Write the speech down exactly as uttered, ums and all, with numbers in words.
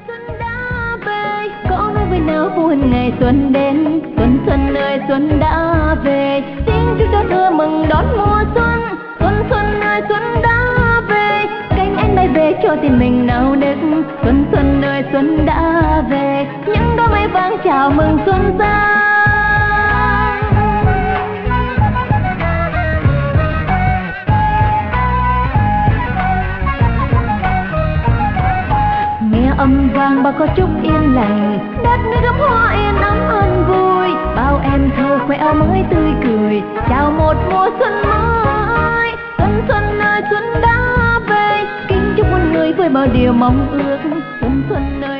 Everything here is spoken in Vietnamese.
Xuân đã về, có nói với nào buồn ngày xuân đến. Xuân xuân ơi xuân đã về, tiếng chúc cho thưa mừng đón mùa xuân. Xuân xuân ơi xuân đã về, cánh én bay về cho tình mình nao nức. Xuân xuân ơi xuân đã về, những đóa mây vàng chào mừng xuân sang. Âm vang bao có chúc yên lành, đất nơi gấm hoa yên ấm an vui. Bao em thơ khoe áo mới tươi cười, chào một mùa xuân mới. Xuân xuân ơi xuân đã về, kính chúc muôn người với bao điều mong ước. Xuân xuân ơi